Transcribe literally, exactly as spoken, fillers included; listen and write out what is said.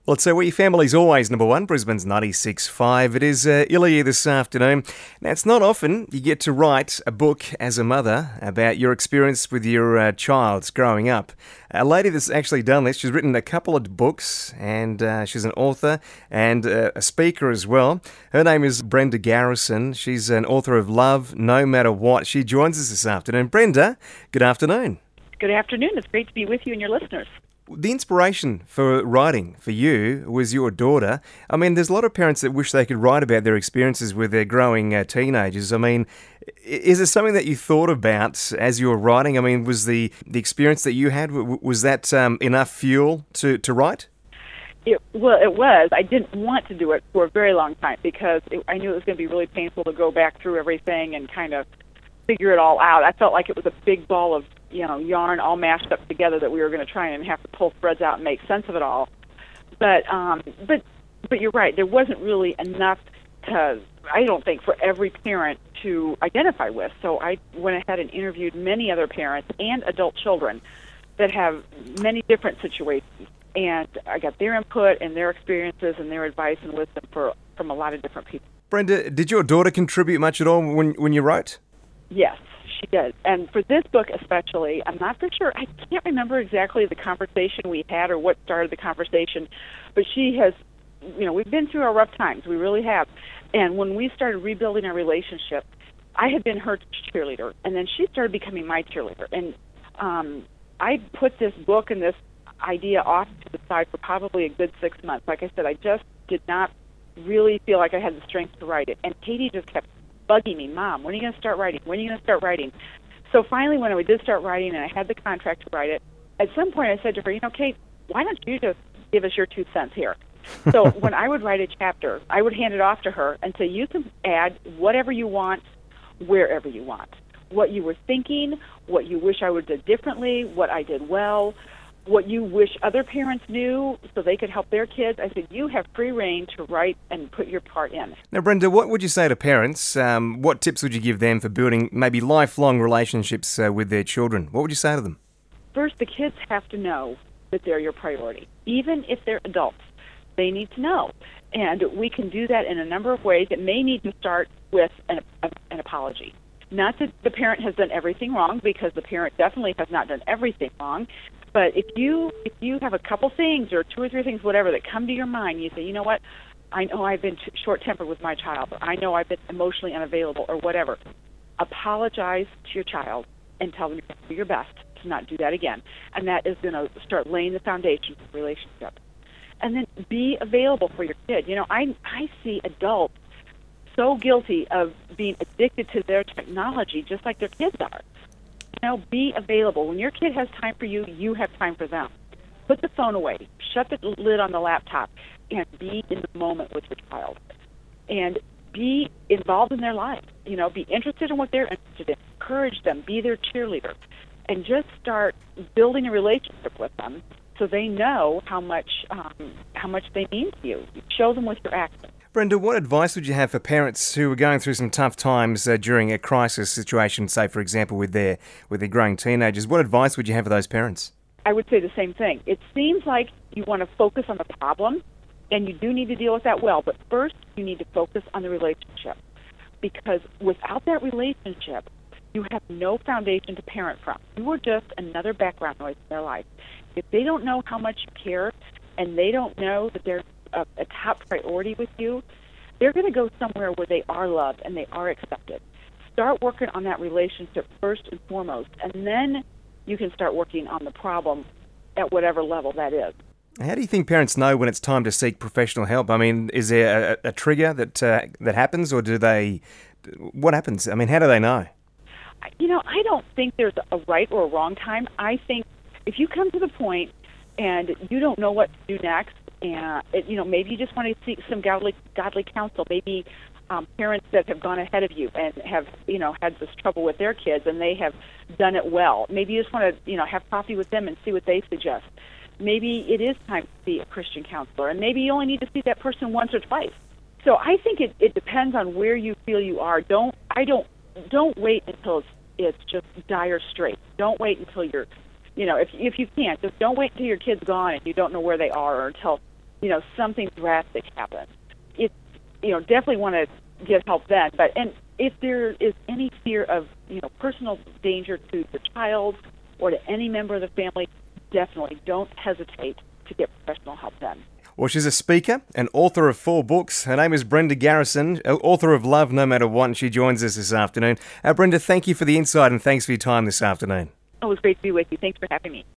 Well, so where your family's always number one, Brisbane's ninety-six point five. It is uh, Ilya this afternoon. Now, it's not often you get to write a book as a mother about your experience with your uh, child growing up. A lady that's actually done this, she's written a couple of books, and uh, she's an author and uh, a speaker as well. Her name is Brenda Garrison. She's an author of Love No Matter What. She joins us this afternoon. Brenda, good afternoon. Good afternoon. It's great to be with you and your listeners. The inspiration for writing for you was your daughter. I mean, there's a lot of parents that wish they could write about their experiences with their growing uh, teenagers. I mean, is it something that you thought about as you were writing? I mean, was the, the experience that you had, was that um, enough fuel to, to write? It, well, it was. I didn't want to do it for a very long time because it, I knew it was going to be really painful to go back through everything and kind of figure it all out. I felt like it was a big ball of, you know, yarn all mashed up together that we were going to try and have to pull threads out and make sense of it all. But, um, but, but you're right. There wasn't really enough to, I don't think, for every parent to identify with. So I went ahead and interviewed many other parents and adult children that have many different situations, and I got their input and their experiences and their advice and wisdom for from a lot of different people. Brenda, did your daughter contribute much at all when when you wrote? Yes, she did. And for this book especially, I'm not for sure, I can't remember exactly the conversation we had or what started the conversation, but she has, you know, we've been through our rough times, we really have. And when we started rebuilding our relationship, I had been her cheerleader, and then she started becoming my cheerleader. And um, I put this book and this idea off to the side for probably a good six months. Like I said, I just did not really feel like I had the strength to write it. And Katie just kept bugging me, Mom, when are you going to start writing? When are you going to start writing? So finally, when I did start writing and I had the contract to write it, at some point I said to her, you know, Kate, why don't you just give us your two cents here? So when I would write a chapter, I would hand it off to her and say, you can add whatever you want, wherever you want. What you were thinking, what you wish I would have done differently, what I did well, what you wish other parents knew so they could help their kids. I said, you have free reign to write and put your part in. Now, Brenda, what would you say to parents? Um, what tips would you give them for building maybe lifelong relationships uh, with their children? What would you say to them? First, the kids have to know that they're your priority. Even if they're adults, they need to know. And we can do that in a number of ways. It may need to start with an, a, an apology. Not that the parent has done everything wrong, because the parent definitely has not done everything wrong. But if you if you have a couple things or two or three things, whatever, that come to your mind, you say, you know what, I know I've been t- short-tempered with my child, or I know I've been emotionally unavailable, or whatever. Apologize to your child and tell them you're going to do your best to not do that again. And that is going to start laying the foundation for the relationship. And then be available for your kid. You know, I I see adults so guilty of being addicted to their technology just like their kids are. You know, be available. When your kid has time for you, you have time for them. Put the phone away. Shut the lid on the laptop and be in the moment with your child. And be involved in their lives. You know, be interested in what they're interested in. Encourage them. Be their cheerleader. And just start building a relationship with them so they know how much um, how much they mean to you. Show them with your actions. Brenda, what advice would you have for parents who are going through some tough times uh, during a crisis situation, say, for example, with their with their growing teenagers? What advice would you have for those parents? I would say the same thing. It seems like you want to focus on the problem, and you do need to deal with that well, but first you need to focus on the relationship, because without that relationship, you have no foundation to parent from. You are just another background noise in their life. If they don't know how much you care, and they don't know that they're A, a top priority with you, they're going to go somewhere where they are loved and they are accepted. Start working on that relationship first and foremost, and then you can start working on the problem at whatever level that is. How do you think parents know when it's time to seek professional help? I mean, is there a, a trigger that uh, that happens, or do they? What happens? I mean, how do they know? You know, I don't think there's a right or a wrong time. I think if you come to the point and you don't know what to do next, and it, you know, maybe you just want to seek some godly, godly counsel. Maybe um, parents that have gone ahead of you and have, you know, had this trouble with their kids, and they have done it well. Maybe you just want to, you know, have coffee with them and see what they suggest. Maybe it is time to see a Christian counselor, and maybe you only need to see that person once or twice. So I think it, it depends on where you feel you are. Don't I don't don't wait until it's, it's just dire straits. Don't wait until you're, you know, if if you can't, just don't wait until your kid's gone and you don't know where they are, or until you know, something drastic happens. It's, you know, definitely want to get help then. But and if there is any fear of, you know, personal danger to the child or to any member of the family, definitely don't hesitate to get professional help then. Well, she's a speaker and author of four books. Her name is Brenda Garrison, author of Love No Matter What, and she joins us this afternoon. Uh, Brenda, thank you for the insight and thanks for your time this afternoon. Oh, it was great to be with you. Thanks for having me.